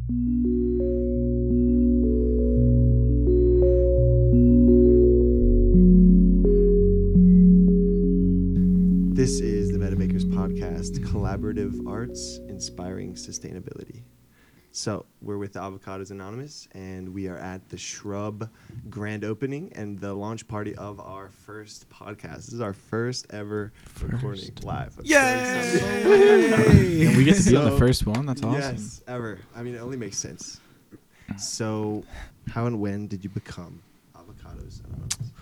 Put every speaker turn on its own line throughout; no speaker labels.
This is the Metamakers Podcast, collaborative arts inspiring sustainability. So we're with Avocados Anonymous, and we are at the Shrub grand opening and the launch party of our first podcast. This is our first ever recording live. I'm so excited.
And we get to be on the
So,
first one. That's awesome.
Yes, ever. I mean, it only makes sense. So how and when did you become Avocados Anonymous?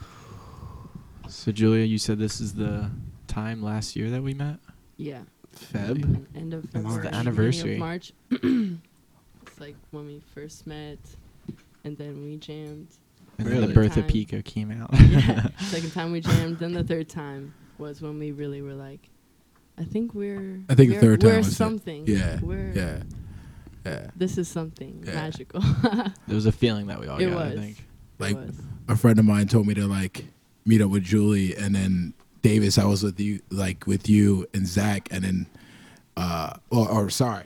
So Julia, you said this is the time last year that we met.
Yeah.
Feb?
End of
It's
February.
the anniversary.
Beginning of March. It's like when we first met, and then we jammed.
And then
Really?
the birth of
Time.
Pico came out.
Yeah. Second time we jammed. Then the third time was when we really were like, I think the third time
was
we're
it.
something.
Yeah.
We're
Yeah.
This is something
Yeah.
magical.
There was a feeling that we all
It
got,
was.
I think.
Like,
It was.
a friend of mine told me to like meet up with Julie, and then Davis, I was with you and Zach, and then sorry,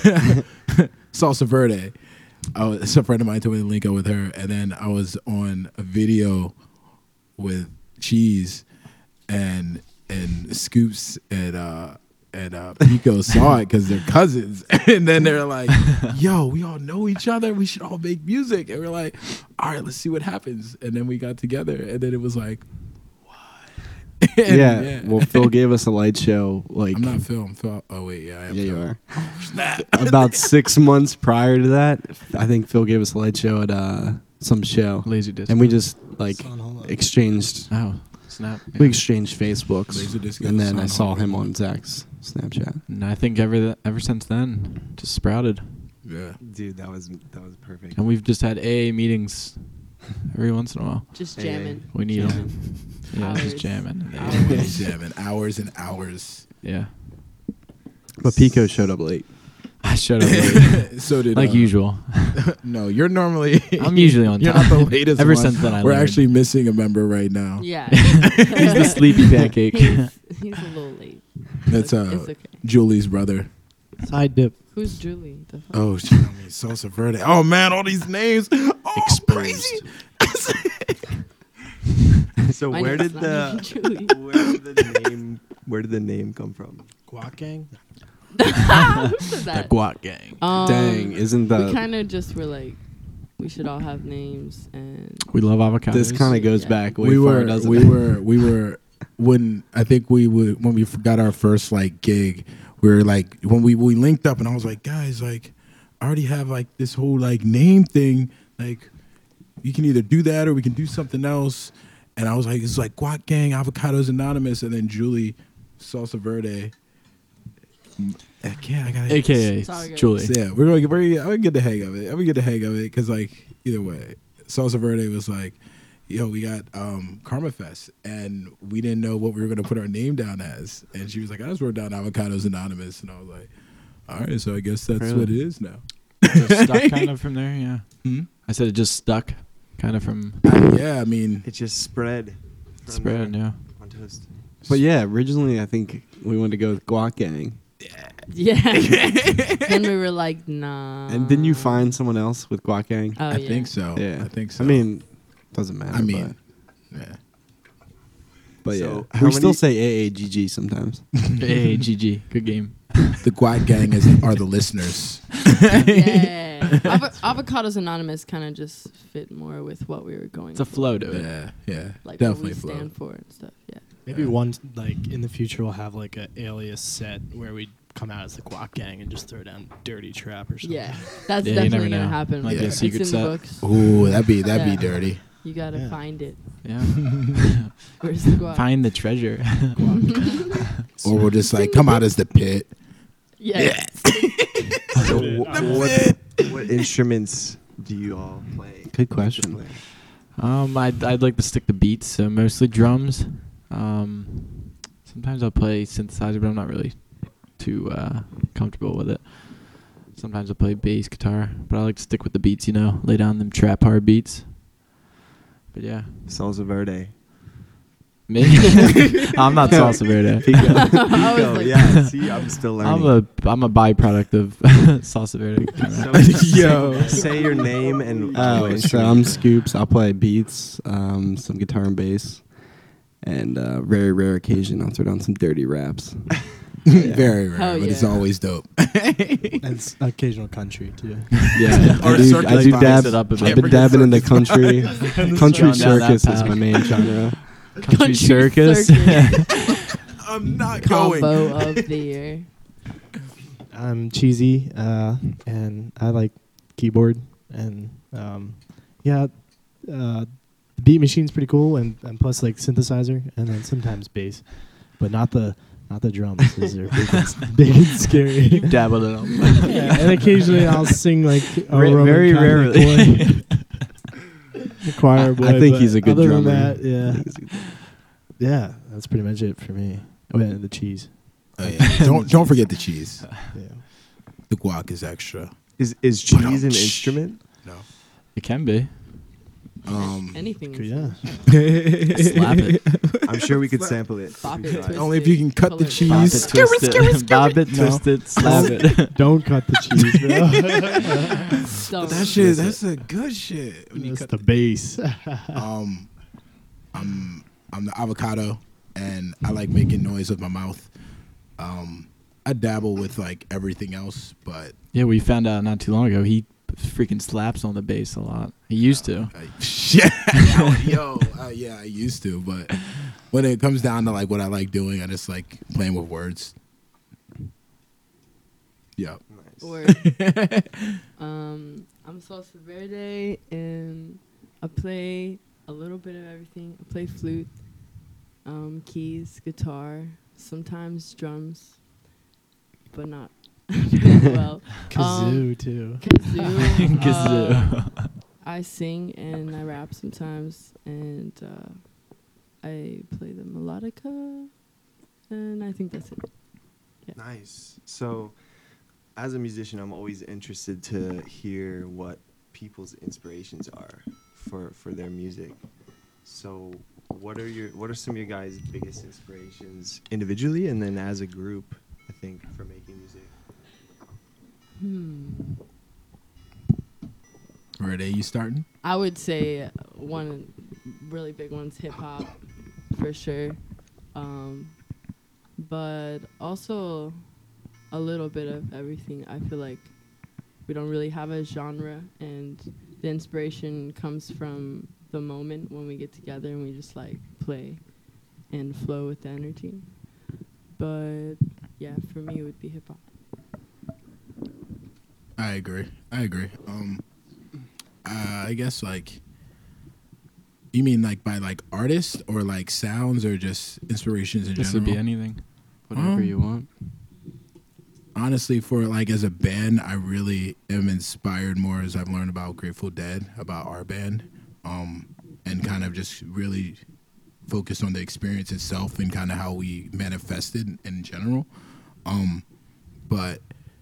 Salsa Verde. A friend of mine told me to link up with her, and then I was on a video with Cheese and Scoops and Pico saw it because they're cousins, and then they're like, "Yo, we all know each other. We should all make music." And we're like, "All right, let's see what happens." And then we got together, and then it was like, "What?" And
Yeah. Well, Phil gave us a light show. Like,
I'm not Phil. I'm Phil. Oh wait, yeah, I am.
yeah,
Phil.
you are.
Snap.
About 6 months prior to that, I think Phil gave us a light show at some show,
Laser disc.
and we just like exchanged.
Oh, snap.
We exchanged Facebooks,
Laserdisc
and then I
on
saw
hold.
him on Zach's Snapchat.
And I think ever since then, just sprouted.
Yeah.
Dude, that was perfect.
And we've just had AA meetings every once in a while.
Just
Hey,
jamming.
We need
Jamming.
them. Yeah,
Hours.
just jamming.
Hours.
Jamming hours and hours.
Yeah.
But Pico showed up late.
I showed up late,
So did
like usual.
No, you're normally.
I'm usually on
You're
time.
not the latest.
Ever
one.
since then, I
We're
learned.
actually missing a member right now.
Yeah.
He's the sleepy pancake.
He's a little late.
That's
It's okay.
Julie's brother.
Side dip.
Who's Julie? The fuck?
Oh, shit, I mean, Salsa Verde. Oh man, all these names. Oh, crazy.
So
My
where
name's
did
not even Julie.
where did the name come from?
Guac Gang?
Who said
The
that?
Guac Gang.
Dang, isn't
We
that
kind of just were like, we should all have names, and
We love avocados.
this kind of goes
Yeah.
back way
we
far,
were
doesn't
we
it?
were when I think when we got our first like gig, we were like when we linked up, and I was like, guys, like I already have like this whole like name thing, like you can either do that or we can do something else. And I was like, it's like Guac Gang, Avocados Anonymous, and then Julie, Salsa Verde. I got
AKA
Sorry, guys.
Julie.
Yeah, I'm gonna get the hang of it. I'm gonna get the hang of it because like either way, Salsa Verde was like, yo, we got Karma Fest, and we didn't know what we were gonna put our name down as, and she was like, I just wrote down Avocados Anonymous, and I was like, all right, so I guess that's
Really?
what it is now.
Just stuck kind of from there, yeah.
Hmm?
I said it just stuck kind of from
Yeah, I mean,
It just spread. from
spread,
there
yeah.
on toast.
But yeah, originally I think we wanted to go with Guac Gang.
yeah. Then we were like, nah.
And didn't you find someone else with Guac Gang?
Oh,
I
yeah.
think so.
Yeah.
I think so.
I mean, doesn't matter.
I mean, yeah.
but
So,
yeah,
how
we still
many-
say AAGG sometimes.
Hey, GG. Good game.
The Guac Gang are the listeners.
Yeah. Avocados Anonymous kind of just fit more with what we were going
It's a
for.
flow to it.
Yeah,
Like
definitely
what we
flow.
stand for and stuff. Yeah.
Maybe
Yeah.
one, like, in the future we'll have, like, a alias set where we come out as the Guac Gang and just throw down Dirty Trap or something.
Yeah. That's
Yeah, you never
definitely going to
know.
happen.
Might
be a
It's
secret
in
set.
the books.
Ooh, that'd be
Yeah.
dirty.
You got to
Yeah.
find it.
Yeah.
Where's the guac?
Find the treasure.
Or we'll just like come out as the pit.
Yes.
So
Yeah.
what instruments do you all play?
Good question.
I'd like to stick to beats, so mostly drums. Sometimes I'll play synthesizer, but I'm not really too comfortable with it. Sometimes I'll play bass guitar, but I like to stick with the beats, lay down them trap hard beats. But yeah,
Salsa Verde.
Me? I'm not salsa verde.
I was
Pico,
like,
yeah. See, I'm still learning.
I'm a byproduct of salsa verde.
So,
Yo.
say your name and
Oh,
what
so
instrument.
I'm Scoops. I'll play beats, some guitar and bass, and very rare occasion I'll throw down some dirty raps.
Very rare,
Hell
but it's
yeah.
always dope.
And occasional country too.
Yeah,
Or
I do
circus
dab.
vibes it up a bit.
I've been dabbing into country. Country
Going down that
circus is
path.
my main genre.
Country circus.
I'm not going.
combo of the year.
I'm cheesy, and I like keyboard, and beat machine's pretty cool, and plus like synthesizer, and then sometimes bass, but not the drums. Those are big and scary.
Dabbled in them.
Yeah, and occasionally I'll sing like a Roman
Very
Catholic
rarely.
boy. The choir boy.
I think
but
he's a good
other
drummer.
Than that, yeah, that's pretty much it for me. Oh, yeah, the cheese.
Oh, yeah. Don't forget the cheese.
Yeah.
The guac is extra.
Is cheese an instrument?
No.
It can be.
Anything.
Yeah.
Slap it.
I'm sure we could sample it.
Bop
if we
it,
tried.
twist
Only if you can cut the
color it.
cheese.
Bob it, twist it, slap it.
Don't cut the cheese, bro.
Don't.
That shit, that's a good shit. When you
That's
cut
the base.
I'm the avocado, and I like making noise with my mouth. I dabble with like everything else, but
Yeah, we found out not too long ago he freaking slaps on the bass a lot. He used to.
Yeah, I used to, but when it comes down to like what I like doing, I just like playing with words. Yeah.
Nice.
Word. I'm Salsa Verde, and I play a little bit of everything. I play flute, keys, guitar, sometimes drums, but not very well.
Kazoo too.
Kazoo.
Kazoo.
I sing and I rap sometimes, and I play the melodica, and I think that's it.
Nice. So, as a musician, I'm always interested to hear what people's inspirations are for their music. So, what are some of your guys' biggest inspirations individually, and then as a group? I think for making music.
Ready? You starting?
I would say one really big one's hip hop, for sure, but also a little bit of everything. I feel like we don't really have a genre, and the inspiration comes from the moment when we get together and we just like play and flow with the energy. But yeah, for me it would be hip hop.
I agree. I guess like, you mean like by like artists or like sounds or just inspirations in
This
general?
would be anything.
Whatever you want.
Honestly, for like as a band, I really am inspired more as I've learned about Grateful Dead, about our band, and kind of just really focused on the experience itself and kind of how we manifested in general. But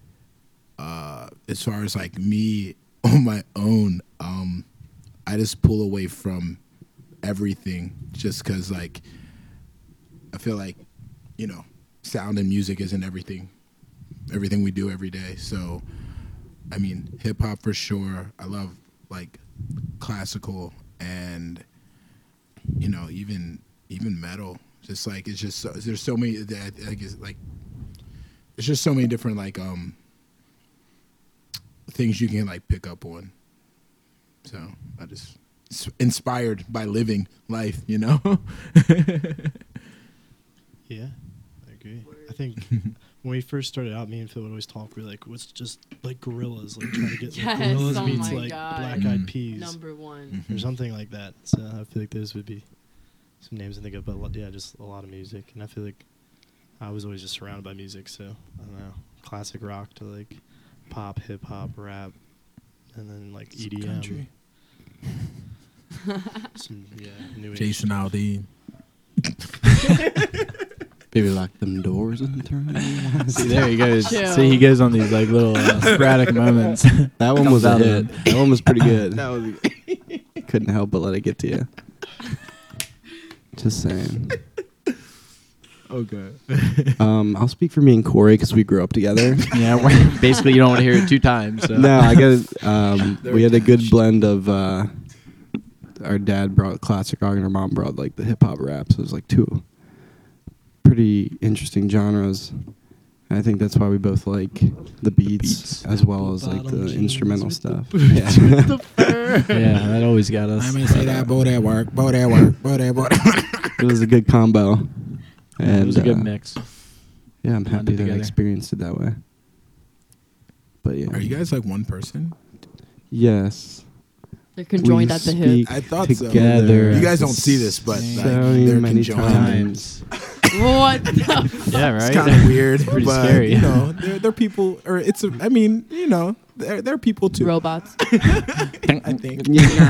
as far as like me on my own, I just pull away from everything just because like I feel like, you know, sound and music isn't everything we do every day. So I mean, hip hop for sure. I love like classical and, you know, even metal. Just like it's just there's so many that I guess like it's just so many different like things you can like pick up on. So I just inspired by living life, you know.
Yeah, I agree. I think when we first started out, me and Phil would always talk. We were like, what's just like gorillas, like trying to get like,
Yes,
gorillas
oh
meets
my
like
God.
Black Eyed Peas
Number one.
or something like that. So I feel like those would be some names I think of, but yeah, just a lot of music. And I feel like I was always just surrounded by music. So I don't know, classic rock to like pop, hip hop, rap, and then like
Some
EDM.
country.
Some new age.
Jason Aldean.
Baby, lock them doors and turn them on.
See, there he goes.
Chill.
See, he goes on these like little sporadic moments.
That one was a
out of
hit. That one was pretty good.
That was
Couldn't help but let it get to you. Just saying.
Okay.
I'll speak for me and Corey because we grew up together.
Yeah, basically you don't want to hear it 2 times. So.
No, I got.
They're
We had a good
attached.
blend of. Our dad brought classic rock and our mom brought like the hip hop rap. So it was like 2 pretty interesting genres. And I think that's why we both like the beats as well as like the instrumental stuff. Yeah.
Yeah, that always got us.
I'm gonna say that boy that work, boy that work, boy that work.
It was a good combo. And
It was a good mix.
Yeah, I'm happy
Blended
that I
together.
experienced it that way. But yeah.
Are you guys like one person?
Yes.
They're conjoined
We
at the
speak
hip.
I thought so.
together.
You guys don't see this, but
So
like,
many
they're
many
conjoined.
times.
What the
Yeah,
It's
right.
kind of weird,
Pretty
but
scary.
you know, they're people, or it's. I mean, you know, they're people too.
robots?
I think.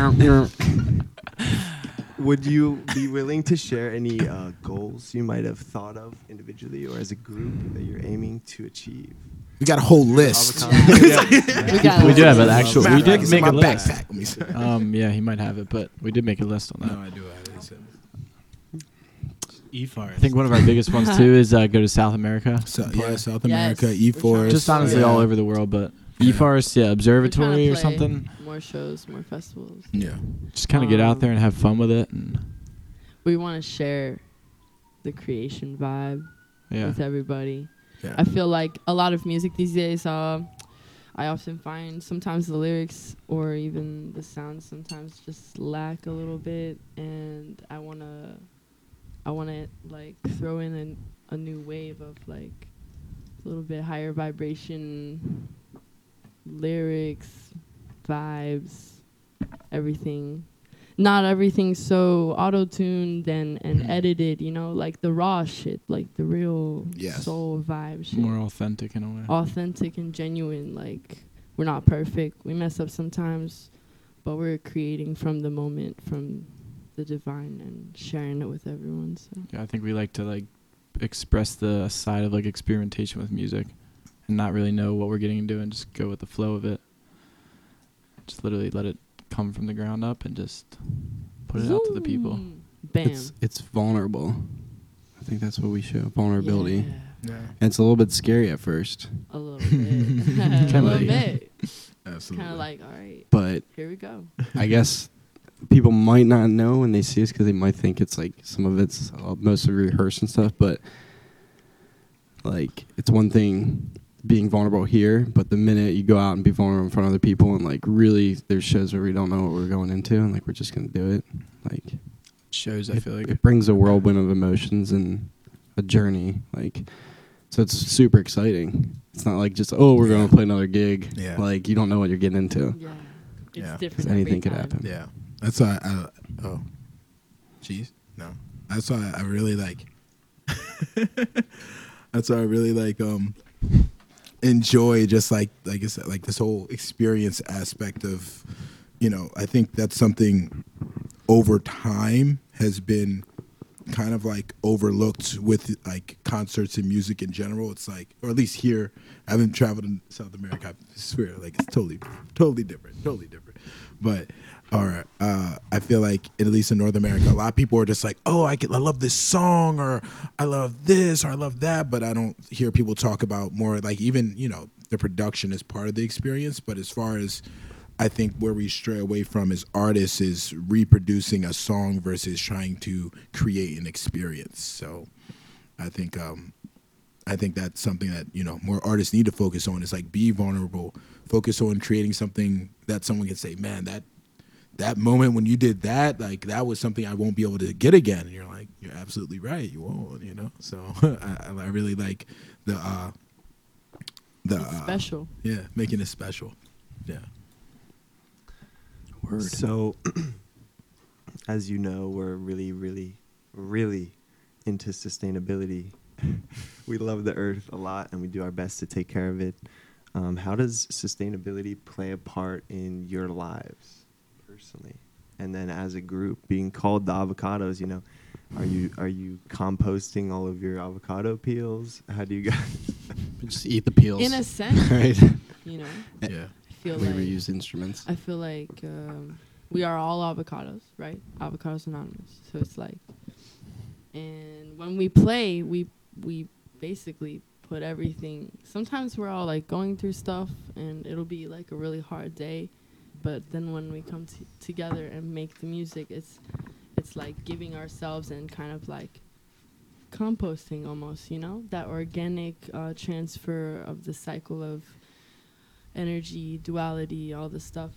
Would you be willing to share any goals you might have thought of individually or as a group that you're aiming to achieve?
We got a whole list.
Avocado.
We got
We do have an
Matter
actual.
of
We
fact,
did
it's
make
my
a list.
backpack. Let me see.
Yeah, he might have it, but we did make a list on that.
No, I do have it.
E-Forest.
I think one of our biggest ones too is go to South America.
So, yeah, South
Yes,
America,
we're
E-Forest.
Just honestly
Yeah.
all over the world, but
Yeah.
E-Forest, yeah,
We're trying to
observatory or
play
something.
More shows, more festivals.
Yeah.
Just kind of get out there and have fun with it, and
We want to share the creation vibe
yeah,
with everybody.
Yeah.
I feel like a lot of music these days, I often find sometimes the lyrics or even the sounds sometimes just lack a little bit, and I wanna like throw in a new wave of like a little bit higher vibration lyrics, vibes, everything. Not everything so auto-tuned and edited, you know, like the raw shit, like the real
Yes.
soul vibe shit.
more authentic in a way.
Authentic and genuine. Like, we're not perfect. We mess up sometimes, but we're creating from the moment, from the divine, and sharing it with everyone. So
Yeah, I think we like to like express the side of like experimentation with music, and not really know what we're getting into, and just go with the flow of it. Just literally let it come from the ground up and just put it out to the people.
Zoom. Bam.
It's vulnerable. I think that's what we show, vulnerability.
Yeah,
Yeah.
And it's a little bit scary at first,
a little bit. a
Kinda
little
like-
bit.
Absolutely.
Kind of like, all right,
but
here we go.
I guess people might not know when they see us because they might think it's like some of it's mostly rehearsed and stuff, but like it's one thing being vulnerable here, but the minute you go out and be vulnerable in front of other people and like really there's shows where we don't know what we're going into and like we're just gonna do it, like
Shows, I
it,
feel like.
it brings a whirlwind of emotions and a journey, like so it's super exciting. It's not like just we're
Yeah.
going to play another gig.
Yeah.
like you don't know what you're getting into.
Yeah, it's
Yeah.
different.
Anything
every
could
time.
happen.
Yeah. That's why cheese? No. That's why I really like that's why I really like enjoy just like I said, like this whole experience aspect of, you know, I think that's something over time has been kind of like overlooked with like concerts and music in general. It's like, or at least here, I haven't traveled in South America. I swear, like it's totally different. But I feel like at least in North America, a lot of people are just like, oh, I love this song, or I love this, or I love that. But I don't hear people talk about more like even, you know, the production is part of the experience. But as far as I think where we stray away from as artists is reproducing a song versus trying to create an experience. So I think that's something that, you know, more artists need to focus on is like be vulnerable, focus on creating something that someone can say, man, that moment when you did that, like that was something I won't be able to get again. And you're like, you're absolutely right, you won't, you know? So I really like the
It's special.
yeah, making it special. Yeah.
Word.
So, as you know, we're really, really, really into sustainability. We love the earth a lot, and we do our best to take care of it. How does sustainability play a part in your lives personally? And then as a group, being called the Avocados, you know, are you composting all of your avocado peels? How do you guys?
Just eat the peels.
In a sense,
right?
you know,
Yeah.
I feel
We
like
reuse instruments.
I feel like we are all avocados, right? Avocados Anonymous. So it's like And when we play, we basically put everything. Sometimes we're all like going through stuff, and it'll be like a really hard day. But then when we come together and make the music, it's like giving ourselves and kind of like composting almost, you know, that organic transfer of the cycle of energy, duality, all this stuff.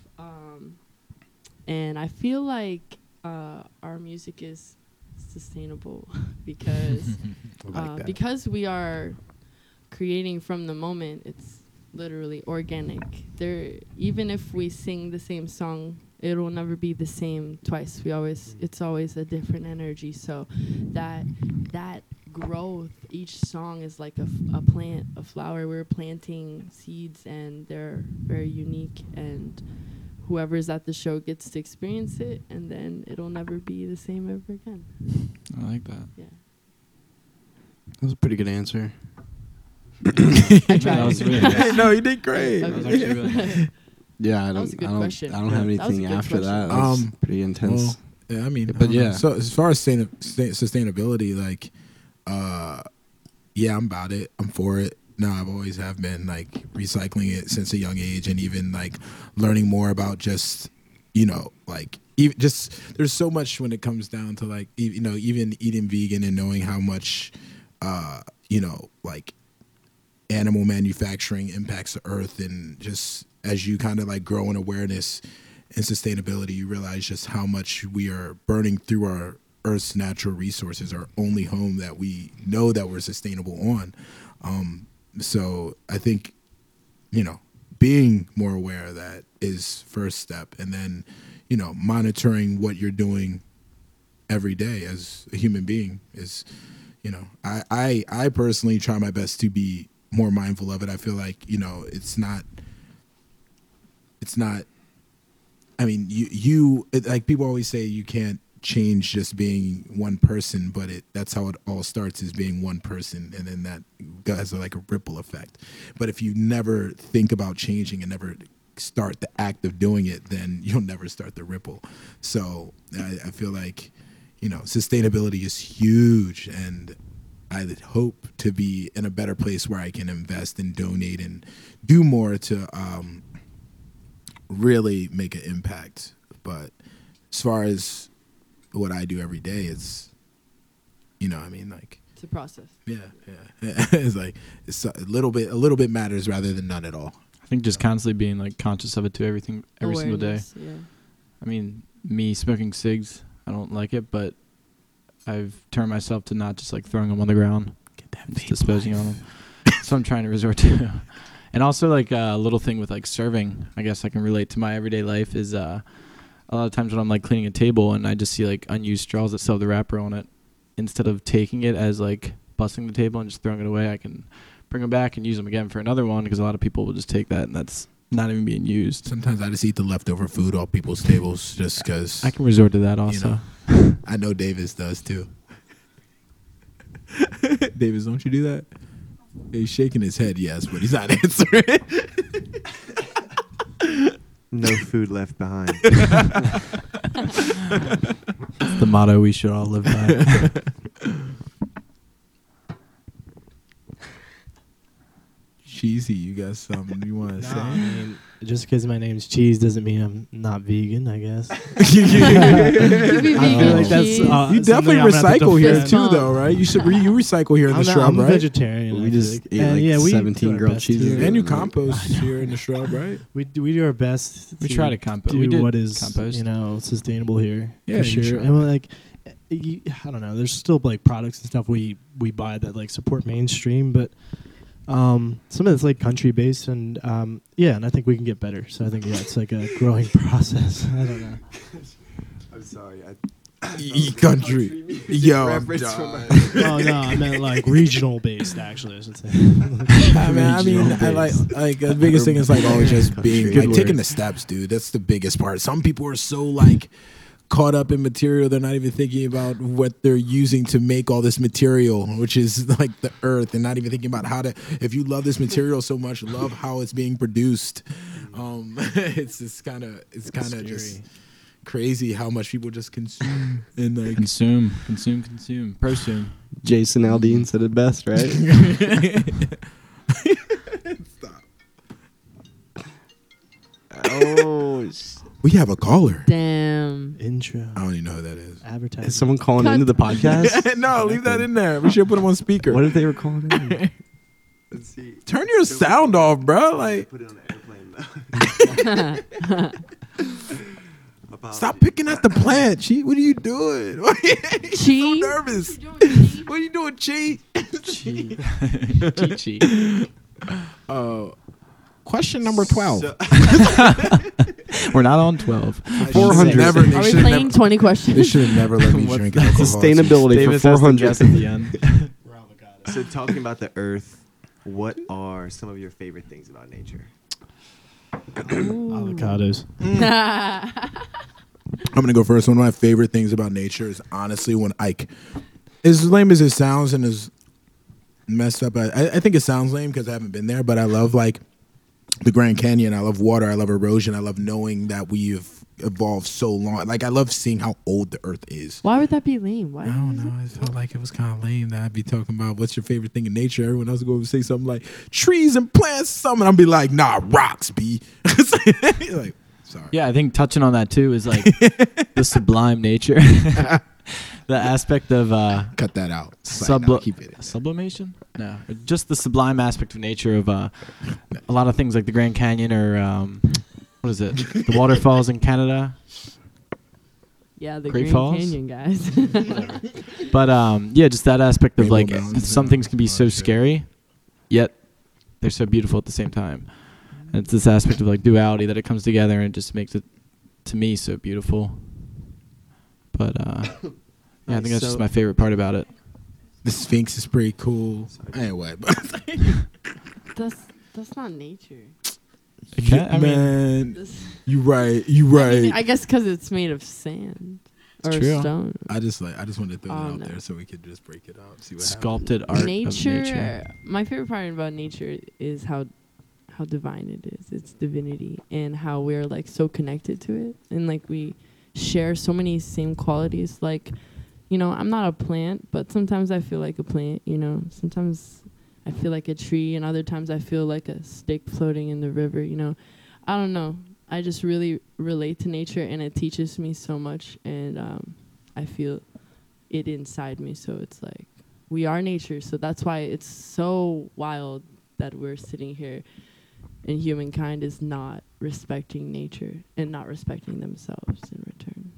And I feel like our music is sustainable because because we are creating from the moment. It's literally organic. Even if we sing the same song, it will never be the same twice. It's always a different energy. So that growth, each song is like a plant, a flower. We're planting seeds, and they're very unique, and whoever's at the show gets to experience it, and then it'll never be the same ever again.
I like that.
Yeah.
That was a pretty good answer.
I tried.
That was really nice.
No, you did great.
That was actually really nice.
Yeah,
That was a good question.
I don't have
That was a
anything
good
after that.
question.
That's pretty intense.
Well, yeah, I mean,
But yeah.
So as far as sustainability, like, yeah, I'm about it. I'm for it. No, I've always have been like recycling it since a young age, and even like learning more about just, you know, like even just there's so much when it comes down to like you know, even eating vegan and knowing how much you know, like animal manufacturing impacts the earth, and just as you kind of like grow in awareness and sustainability, you realize just how much we are burning through our earth's natural resources, our only home that we know that we're sustainable on. So I think, you know, being more aware of that is first step, and then, you know, monitoring what you're doing every day as a human being is, you know, I personally try my best to be more mindful of it. I feel like, you know, it's not, I mean, like people always say you can't change just being one person, but that's how it all starts, is being one person, and then that has like a ripple effect. But if you never think about changing and never start the act of doing it, then you'll never start the ripple. So I feel like, you know, sustainability is huge, and I hope to be in a better place where I can invest and donate and do more to really make an impact. But as far as what I do every day, it's, you know, I mean, like,
It's a process.
yeah. It's like it's a little bit matters rather than none at all.
I think just constantly being like conscious of it every single day.
Awareness, yeah.
I mean, me smoking cigs, I don't like it, but I've turned myself to not just like throwing them on the ground,
Get that
just disposing on them. So I'm trying to resort to. And also like a little thing with like serving, I guess I can relate to my everyday life, is a lot of times when I'm like cleaning a table and I just see like unused straws that still have the wrapper on it, instead of taking it as like busting the table and just throwing it away, I can bring them back and use them again for another one, because a lot of people will just take that and that's not even being used.
Sometimes I just eat the leftover food off people's tables just because.
I can resort to that also.
You know, I know Davis does too. Davis, don't you do that? He's shaking his head, yes, but he's not answering.
No food left behind.
It's the motto we should all live by.
Cheesy, you got something you want to
No,
say?
I mean, just because my name's Cheese doesn't mean I'm not vegan, I guess.
You be
I feel
vegan,
like that's,
Cheese.
You
something
definitely
I'm gonna have to
recycle here
defend.
too, though, right? You recycle here in the shrub,
I'm a
right?
vegetarian.
We
I
just
feel like.
ate
And
like
yeah, we
17
do our
grilled
best
cheeses.
to-
And you compost here in the shrub, right?
We do our best.
We try to compost.
Do
We did
what is
compost.
you know sustainable here.
Yeah,
for
you
sure.
try.
And we're like, I don't know. There's still like products and stuff we buy that like support mainstream, but some of it's like country based, and yeah, and I think we can get better. So I think it's like a growing process. I don't know.
I'm sorry.
Country. Yo, I'm
Reference from
done.
Oh no, I meant like regional based. Actually, I should say.
I mean, I like the biggest thing is like always just being
Good
like taking
word.
the steps, dude. That's the biggest part. Some people are so like caught up in material, they're not even thinking about what they're using to make all this material, which is like the earth, and not even thinking about how to. If you love this material so much, love how it's being produced. It's kind of just crazy how much people just consume and like.
Consume. Prosume.
Jason Aldean said it best, right?
Stop.
Oh,
We have a caller.
Damn.
Intro.
I don't even know who that is.
Advertising.
is someone calling
Cut.
into the podcast?
No, leave that in there. We should put him on speaker.
What if they were calling in?
Let's see.
Turn your sound off, bro. Like,
Put it on the airplane though.
stop picking at the plant. Chi, what are you doing? You're so
Chi?
nervous. What are you doing, Chi?
Chi.
Question number 12.
So,
We're not on 12.
400.
Never, they
Are we
should
playing
never,
20
they
questions?
should have never let me
What's
drink
that?
alcohol.
Sustainability
Davis
for
has to
400.
guess at the end.
We're avocado.
so talking about the Earth, what are some of your favorite things about nature?
Avocados.
I'm gonna go first. One of my favorite things about nature is honestly when Ike, as lame as it sounds and as messed up, I think it sounds lame because I haven't been there, but I love like the Grand Canyon. I love water. I love erosion. I love knowing that we've evolved so long. Like I love seeing how old the Earth is.
Why would that be lame? Why?
I don't know. I felt like it was kind of lame that I'd be talking about what's your favorite thing in nature. Everyone else would go and say something like trees and plants, something. I'd be like, nah, rocks, B. Like, sorry.
Yeah, I think touching on that too is like the sublime nature. The aspect of
Cut that out. It's like, nah, keep it in.
sublimation? No, just the sublime aspect of nature of a lot of things like the Grand Canyon or what is it? The waterfalls in Canada.
Yeah, the
Great
Grand
Falls?
Canyon guys.
But yeah, just that aspect of
Rainbow
like
Mountains
some
and
things can be
all
so
that shit.
scary, yet they're so beautiful at the same time. And it's this aspect of like duality that it comes together and just makes it to me so beautiful. But yeah, I think that's just
So-
my favorite part about it.
The Sphinx is pretty cool. Anyway, but
that's not nature.
It can- I mean,
man,
This-
you right. You
I
right.
mean, I guess because it's made of sand or
It's true.
stone.
I just wanted to throw
Oh,
that out
no.
there so we could just break it out. See what happens.
sculpted art
Nature,
of nature.
my favorite part about nature is how divine it is. It's divinity and how we're like so connected to it, and like we share so many same qualities. Like, you know, I'm not a plant, but sometimes I feel like a plant. You know, sometimes I feel like a tree, and other times I feel like a stick floating in the river. You know, I don't know. I just really relate to nature, and it teaches me so much, and I feel it inside me. So it's like we are nature. So that's why it's so wild that we're sitting here and humankind is not respecting nature and not respecting themselves in return.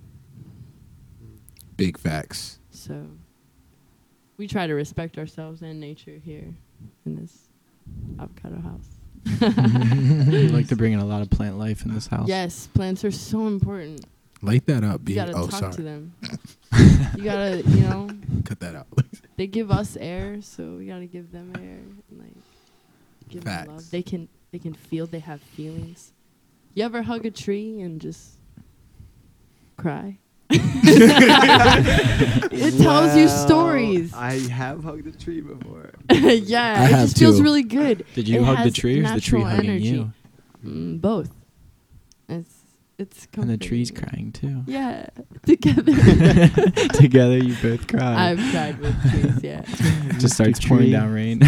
Big facts.
So we try to respect ourselves and nature here in this avocado house.
I like to bring in a lot of plant life in this house.
Yes, plants are so important.
Light that up, B.
You gotta
Oh,
talk
sorry.
to them. You gotta, you know,
Cut that out.
they give us air, so we gotta give them air and like give them love.
Facts.
They can feel. They have feelings. You ever hug a tree and just cry? It tells you stories.
I have hugged a tree before.
Yeah,
I
it
have
just feels
too.
really good.
Did you
It
hug the
has
tree or is the tree
natural
hugging
energy.
you?
Both. It's
And the tree's
comforting.
crying too.
Yeah, together.
Together you both cry.
I've cried with trees. Yeah.
Just starts
Big
pouring
tree.
down rain.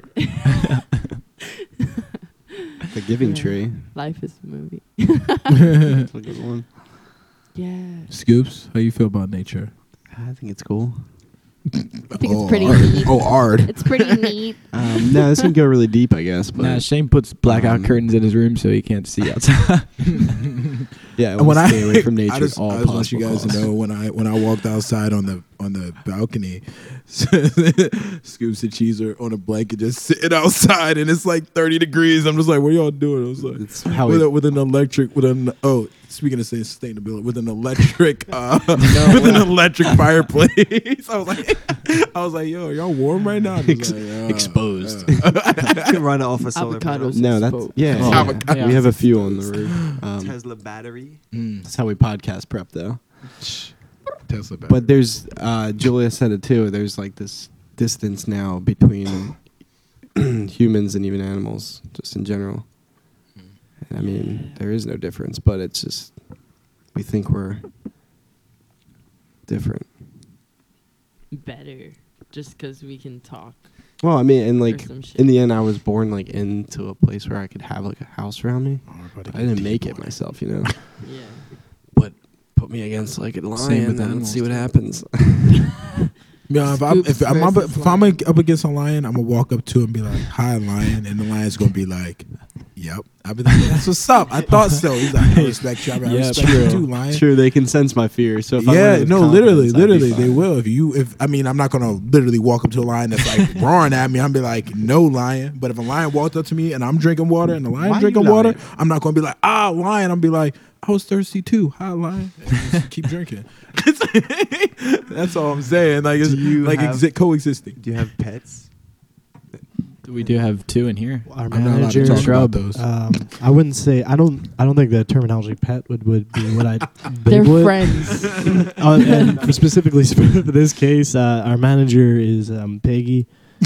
The Giving
Yeah.
Tree.
Life is a movie.
That's a good one.
Yeah.
Scoops, how you feel about nature?
I think it's cool.
I think it's pretty
hard.
neat.
Oh, hard.
It's pretty neat.
No, this can go really deep, I guess. But
Nah, Shane puts blackout
Um,
curtains in his room so he can't see outside.
yeah, I
And
want to stay away from nature
I just,
at all
I just want you
possible
guys to
costs.
know when I walked outside on the balcony, Scoops and Cheese are on a blanket just sitting outside, and it's like 30 degrees. I'm just like, what y'all doing? I was like,
It's how
with,
we-
with an electric, speaking of sustainability, with an electric, with an electric fireplace. I was like, yo, are y'all warm right now? I was like,
exposed.
You can run it off a solar panel.
Avocados.
No, that's
Exposed.
yeah.
Oh,
yeah.
yeah.
We have a few on the roof.
Tesla battery.
That's how we podcast prep, though.
Tesla battery.
But there's Julia said it too. There's like this distance now between humans and even animals, just in general. And I mean, there is no difference, but it's just we think we're different.
Better, just because we can talk.
Well, I mean, and
or
like
some shit.
in the end, I was born like into a place where I could have like a house around me.
Oh, we're about to
I
get
didn't
deep,
make it
boy.
myself, you know.
Yeah.
But put me against like a
Same
lion
with
and
animals,
see what
too.
happens.
Yeah,
Scoops
if I'm
versus
up against a lion, I'm gonna walk up to him and be like, "Hi, lion," and the lion's gonna be like, "Yep." I'll be like, "That's what's up." I thought so. He's like, "I respect you. I respect you too, lion."
Sure, they can sense my fear. So if I
Yeah,
went with
no,
confidence, I'd be
literally, they
fine.
will. I'm not gonna literally walk up to a lion that's like roaring at me. I'm be like, "No, lion." But if a lion walked up to me and I'm drinking water and the lion
Why
drinking
you
water,
lying?
I'm not gonna be like, "Ah, lion." I'm be like, "I was thirsty too. Hi, lion." And just keep drinking. That's all I'm saying. Like it's
Do you
like
have-
coexisting.
Do you have pets?
We do have 2 in here.
Our
I'm not allowed to
manager.
talk
Shrub.
about those.
I wouldn't say I don't think the terminology pet would be what I
They're
would.
friends.
And for specifically for this case, our manager is Peggy,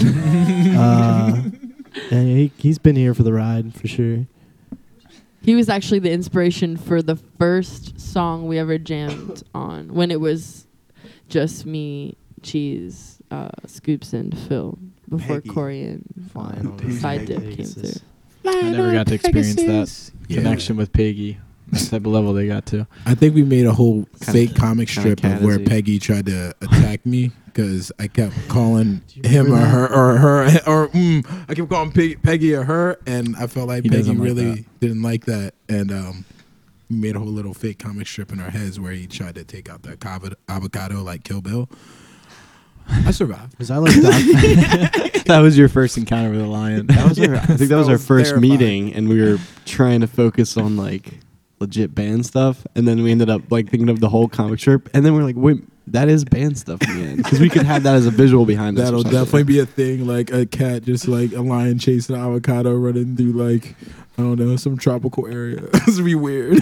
and he's been here for the ride for sure.
He was actually the inspiration for the first song we ever jammed on when it was just me, Cheese, Scoops, and Phil before
Peggy.
Corey and
Flying on
Side
Peggy.
Dip came through.
I never got to experience that
Yeah.
connection with Peggy. That type of level they got to.
I think we made a whole
Kinda-
fake comic
kinda
strip of where
cat-is-y.
Peggy tried to attack me because I kept calling
Do you
him or
remember
her or I kept calling Peggy or her, and I felt like
He
Peggy
doesn't like
really
that.
didn't like that, and we made a whole little fake comic strip in our heads where he tried to take out that avocado like Kill Bill. I survived.
Because I like Doc.
That was your first encounter with a lion.
That was I think that was our
was
first
terrifying.
meeting, and we were trying to focus on like legit band stuff, and then we ended up like thinking of the whole comic strip, and then we're like, wait, that is band stuff in the end, because we could have that as a visual behind us. or
That'll
something.
definitely be a thing, like a cat, just like a lion chasing an avocado running through like I don't know some tropical area. This would be weird.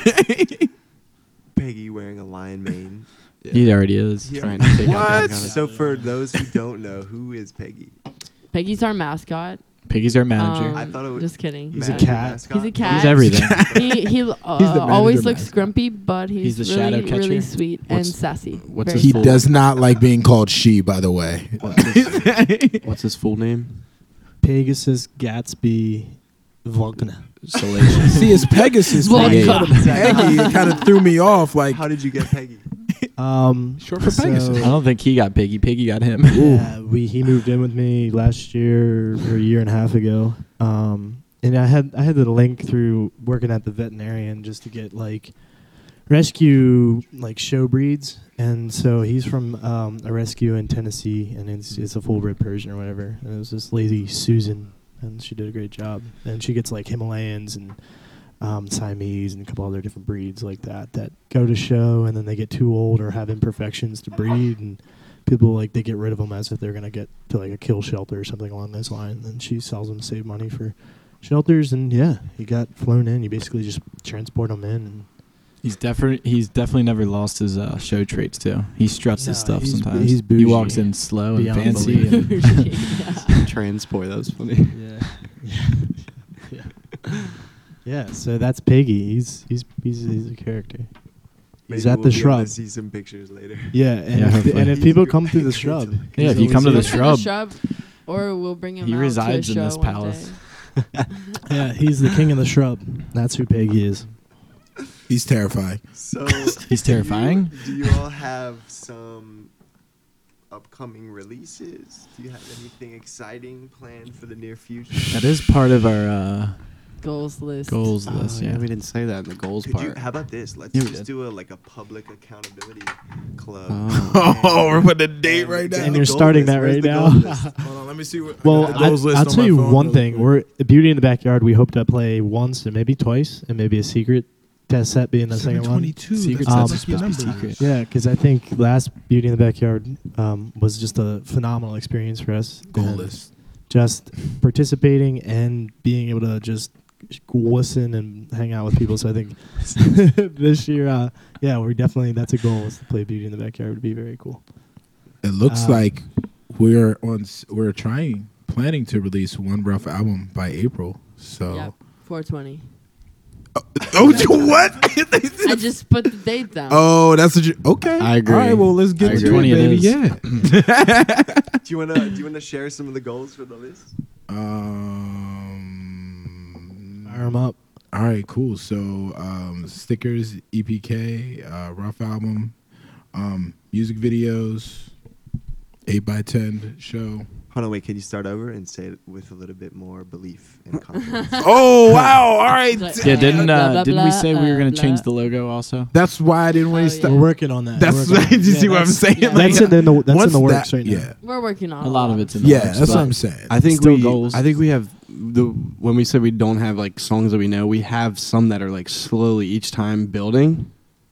Peggy wearing a lion mane.
He already is.
Yeah.
Trying to take out
What?
that
So for those who don't know, who is Peggy?
Peggy's our mascot.
Peggy's our manager.
I thought it was
Just kidding.
He's a
Manager,
cat.
mascot?
He's a cat.
He's everything.
he
the
always
manager
looks
mascot.
grumpy, but he's,
He's the
really,
shadow catcher.
really sweet and
What's-
sassy.
what's
Very
his
He
full-
sassy.
does not like being called she, by the way.
What's his full name?
Pegasus Gatsby Wagner.
Salacious.
See, it's Pegasus.
Well,
When you
yeah.
called him Peggy, it kind of threw me off. Like
How did you get Peggy?
short for Pegasus.
I don't think he got Peggy. Peggy got him.
Yeah, he moved in with me last year or a year and a half ago. And I had the link through working at the veterinarian just to get like rescue like show breeds, and so he's from a rescue in Tennessee, and it's a full bred Persian or whatever. And it was this lady Susan, and she did a great job. And she gets like Himalayans and Siamese and a couple other different breeds like that go to show, and then they get too old or have imperfections to breed, and people like they get rid of them as if they're gonna get to like a kill shelter or something along those lines. And she sells them to save money for shelters. And yeah, he got flown in. You basically just transport them in. And
He's definitely never lost his show traits too. He struts his
No,
stuff
he's-
sometimes.
he's
He
bougie.
walks in slow and
Beyond
fancy.
belief.
And
Yeah.
Transport. That was funny.
yeah. So that's Piggy. He's a character. He's
Maybe
at
we'll
the
be able to
shrub.
see some pictures later.
Yeah, and
Yeah,
if,
hopefully.
and if people come through the shrub,
Yeah, if
he's
you come to
always
the
here.
shrub.
Or we'll bring him
He
out
resides
to a
in
show
this
one
palace.
day.
Yeah, he's the king of the shrub. That's who Peggy is.
He's terrifying.
So
He's terrifying.
Do you all have some upcoming releases? Do you have anything exciting planned for the near future?
That is part of our
Goals list.
goals list.
yeah,
Yeah.
we didn't say that in the goals
Could you,
part.
how about this? Let's
Yeah, we
just
did.
do a public accountability club.
Oh, we're putting a date right now.
And
the
you're
goal
starting
list.
that
Where's
right
the
now?
goal list?
Hold on, let me see what.
Well,
I got the goals list
I'll
on
tell
my
you
phone
one
really
thing.
quick.
We're Beauty in the Backyard. We hope to play once and maybe twice, and maybe a secret test set being the second one.
722.
Secret
Um,
sets are supposed to be
number.
secret.
Yeah, because I think last Beauty in the Backyard was just a phenomenal experience for us.
Goal
And
list.
just participating and being able to just listen and hang out with people. So I think this year, yeah, we're definitely, that's a goal, is to play Beauty in the Backyard. Would be very cool.
It looks like we're planning to release one rough album by April. So
Yep. 420.
Oh, what?
I just put the date down.
Oh, that's what you. Okay,
I agree.
All right, well, let's get
I
to
agree.
it,
20 it
baby.
is.
Yeah.
Do you wanna share some of the goals for the list?
Fire 'em up.
All right, cool. So, stickers, EPK, rough album, music videos, 8x10 show.
Hold on, wait. Can you start over and say it with a little bit more belief and confidence?
Oh wow! All right,
Like,
Yeah,
blah, blah,
didn't we
blah,
say we were gonna
blah.
change the logo also?
that's why I didn't want
Oh,
to
yeah.
start.
We're working on that.
That's
We're working on
did you
that.
see what I'm
that's-
saying?
yeah.
Like,
That's in the
once
works
that-
right now.
Yeah,
We're working on
A lot of it's in the
yeah,
works,
that's what
but
I'm saying.
I think
Still goals.
I think we have when we said we don't have like songs that we know, we have some that are like slowly each time building.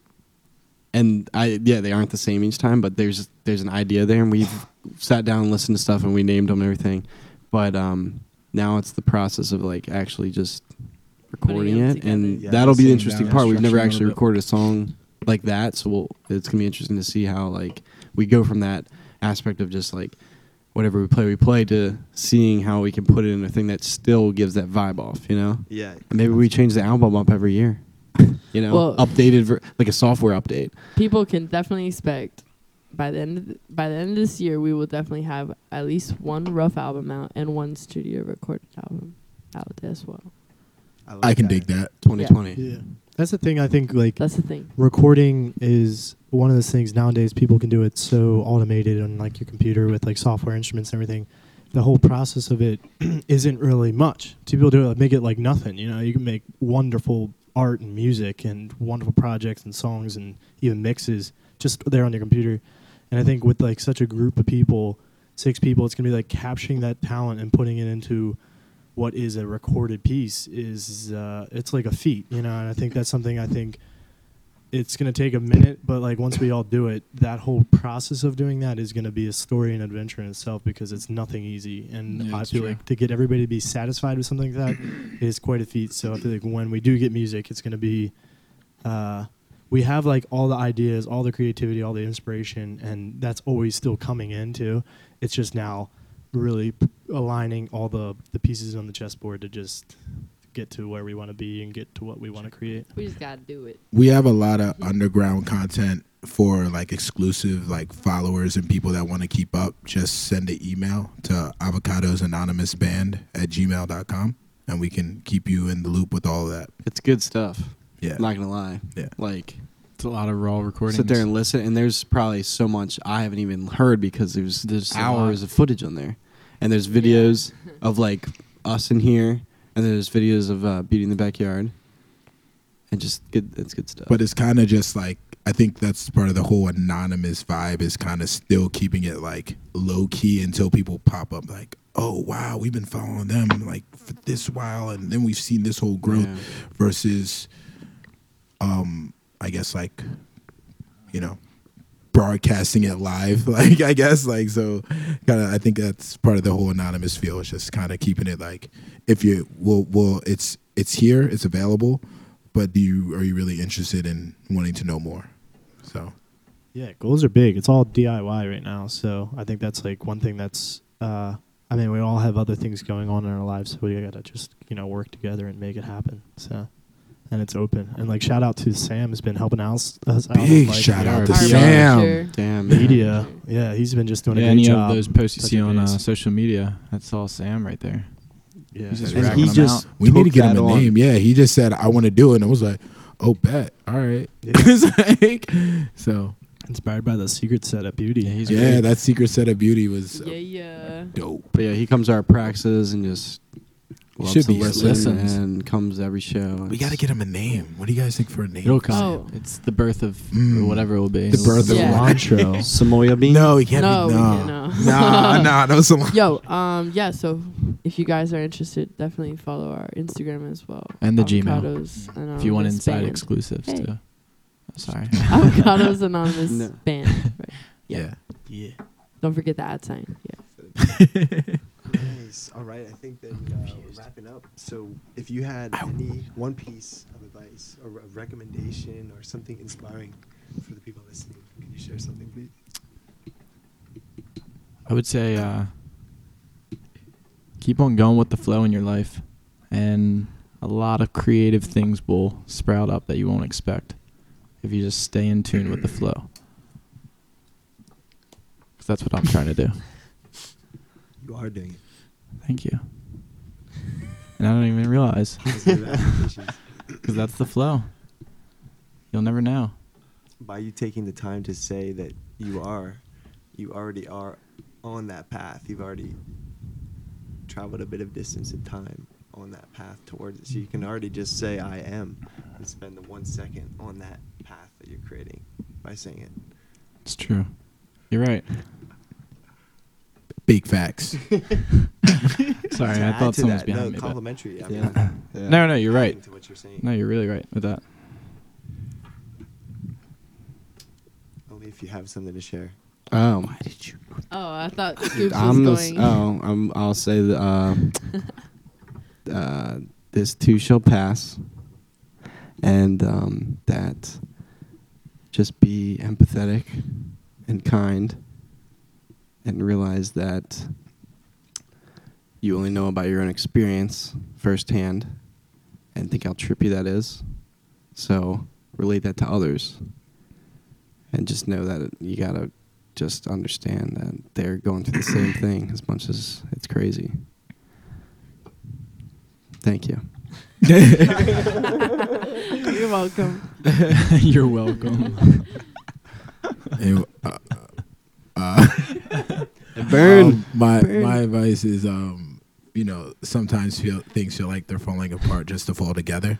And they aren't the same each time, but there's an idea there, and we've sat down and listened to stuff, and we named them and everything. But now it's the process of like actually just recording
them
it,
together.
and
Yeah,
that'll be the
sitting
interesting
down,
part. We've never
structuring a
actually
little bit.
recorded a song like that, so it's gonna be interesting to see how like we go from that aspect of just like whatever we play to seeing how we can put it in a thing that still gives that vibe off, you know.
Yeah.
And maybe we change the album up every year, you know,
Well-
updated like a software update.
People can definitely expect by the end of this year, we will definitely have at least one rough album out and one studio recorded album out as well.
like
I can
that.
dig that.
2020.
Yeah. That's the thing. I think like
That's the thing.
recording is one of those things nowadays. People can do it so automated on like your computer with like software instruments and everything. The whole process of it isn't really much. People do it, make it like nothing. You know, you can make wonderful art and music and wonderful projects and songs and even mixes just there on your computer. And I think with like such a group of people, 6 people, it's gonna be like capturing that talent and putting it into what is a recorded piece is it's like a feat, you know. And I think that's something I think it's gonna take a minute, but like once we all do it, that whole process of doing that is gonna be a story and adventure in itself because it's nothing easy. And
Yeah,
I
it's
feel
true.
like to get everybody to be satisfied with something like that is quite a feat. So I feel like when we do get music, it's gonna be we have like all the ideas, all the creativity, all the inspiration, and that's always still coming in too. It's just now really aligning all the pieces on the chessboard to just get to where we want to be and get to what we want to create.
We just gotta do it.
We have a lot of underground content for like exclusive like followers and people that want to keep up. Just send an email to avocadosanonymousband@gmail.com and we can keep you in the loop with all of that.
It's good stuff.
Yeah.
I'm not gonna lie.
Yeah.
Like
It's a lot of raw recordings.
sit there and listen, and there's probably so much I haven't even heard because there's
There's a
hours
lot.
of footage on there, and there's videos of like us in here, and there's videos of Beauty in the Backyard, and just good. It's good stuff.
But it's kind of just like, I think that's part of the whole anonymous vibe is kind of still keeping it like low key until people pop up like, oh wow, we've been following them like for this while, and then we've seen this whole growth
Yeah.
versus I guess like, you know, broadcasting it live, like I guess like, so kind of I think that's part of the whole anonymous feel. It's just kind of keeping it like, if you well it's here, it's available, but are you really interested in wanting to know more? So
Yeah, goals are big. It's all DIY right now, so I think that's like one thing that's. I mean, we all have other things going on in our lives, so we gotta just work together and make it happen. So, and it's open. And like shout out to Sam, who's been helping us out.
Big
with, like,
shout out to
Our
Sam.
manager.
Damn. man.
media. Yeah, he's been just doing
Yeah,
a great
any
job.
of those posts you see
touching
on
base.
social media, that's all Sam right there.
Yeah,
He's just
And
racking
he
them
just
out.
we need to
took
get him
that
a
on.
name. Yeah, he just said I want to do it, and I was like, oh, bet, all right.
Yeah.
It's like, so
inspired by the secret set at Beauty.
Yeah, he's
yeah,
great.
that secret set of beauty was
Yeah.
dope.
But yeah, he comes to our practices and just loves
Should
to
be
listen
listens.
and comes to every show.
We got to get him a name. What do you guys think for a name?
It'll come.
Oh.
It's the birth of
Mm.
whatever it will be.
The birth of
Yeah.
Cilantro.
Samoya bean.
No, he can't
No,
be.
we
No,
can't, no.
no salon.
Yo, yeah, so if you guys are interested, definitely follow our Instagram as well.
And the Gmail.
Avocados Anonymous
If you want inside
Band.
exclusives
Hey.
too. Sorry.
Avocados Anonymous
No.
Band. Right.
Yeah.
Yeah.
Don't forget the @ sign. Yeah.
Nice. All right. I think then we're wrapping up. So, if you had any one piece of advice or a recommendation or something inspiring for the people listening, can you share something, please?
I would say keep on going with the flow in your life and a lot of creative things will sprout up that you won't expect if you just stay in tune with the flow. 'Cause that's what I'm trying to do.
You are doing it.
Thank you. And I don't even realize,
Congratulations.
because that's the flow. You'll never know.
By you taking the time to say that you already are on that path. You've already traveled a bit of distance in time on that path towards it. So you can already just say I am and spend the 1 second on that path that you're creating by saying it.
It's true. You're right.
Big facts.
Sorry,
To
I
add
thought
to
someone was
that,
behind
no,
me. but-
complimentary. I
Yeah.
mean,
Yeah.
No, you're right.
adding to what you're saying.
No, you're really right with that.
Only if you have something to share.
Oh,
Why did you?
Oh, I thought Scoops
I'm
was
the,
going.
I'll say that this too shall pass, and that just be empathetic and kind, and realize that you only know about your own experience firsthand, and think how trippy that is. So relate that to others, and just know that you gotta just understand that they're going through the same thing as much as it's crazy. Thank you.
You're welcome.
You're welcome.
And,
Burn.
my
Burn.
my advice is, sometimes things feel like they're falling apart just to fall together.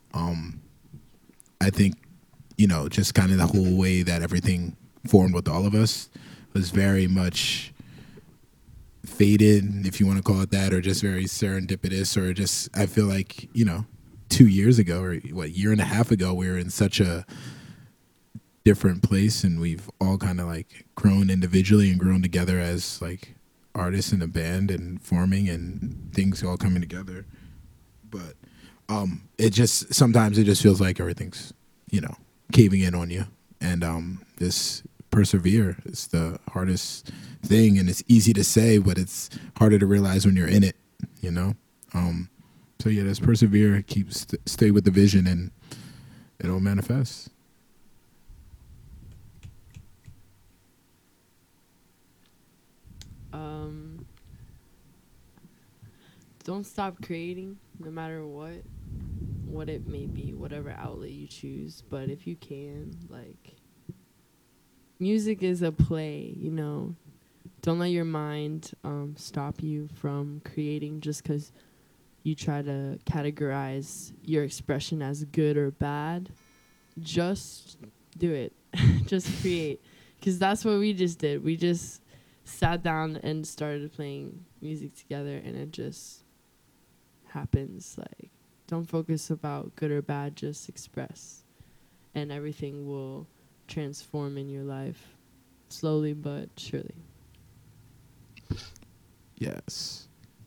I think, just kind of the whole way that everything formed with all of us was very much fated, if you want to call it that, or just very serendipitous, or just, I feel like, 2 years ago, or year and a half ago, we were in such a different place, and we've all kind of like grown individually and grown together as like artists in a band and forming and things all coming together. But sometimes it just feels like everything's, caving in on you, and this persevere is the hardest thing, and it's easy to say, but it's harder to realize when you're in it, so yeah, just persevere, stay with the vision, and it'll manifest.
Don't stop creating, no matter what it may be, whatever outlet you choose. But if you can, like, music is a play, Don't let your mind stop you from creating just because you try to categorize your expression as good or bad. Just do it. Just create. Because that's what we just did. We just sat down and started playing music together, and it just happens. Like, don't focus about good or bad, just express, and everything will transform in your life, slowly but surely.
Yes.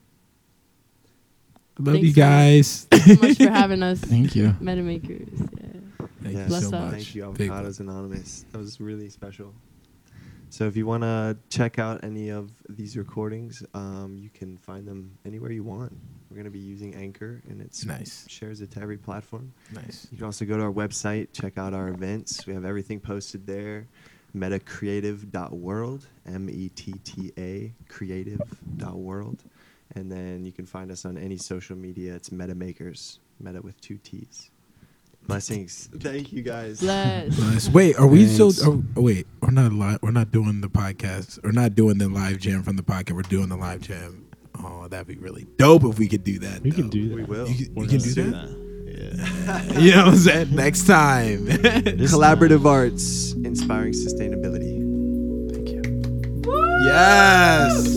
Love
Thanks
you
so much.
guys.
Thanks so much for having us.
Thank you.
Metamakers. Yeah.
Thank
Yeah.
you
Bless
so
up.
much.
Thank you,
Big
Avocados Anonymous. That was really special. So if you want to check out any of these recordings, you can find them anywhere you want. We're going to be using Anchor, and it's
Nice.
shares it to every platform.
Nice.
You can also go to our website, check out our events. We have everything posted there. metacreative.world, METTA creative.world. And then you can find us on any social media. It's Metamakers, Meta with 2 T's. Blessings. Thank you, guys.
Bless.
Nice. Wait, are we
Thanks.
still? Wait, we're not live. We're not doing the podcast. We're not doing the live jam from the podcast. We're doing the live jam. Oh, that'd be really dope if we could do that.
We can
though.
do that.
We will.
You
We're
can
gonna
do that.
Yeah.
You know what I'm saying? Next time.
Collaborative arts, inspiring sustainability.
Yes.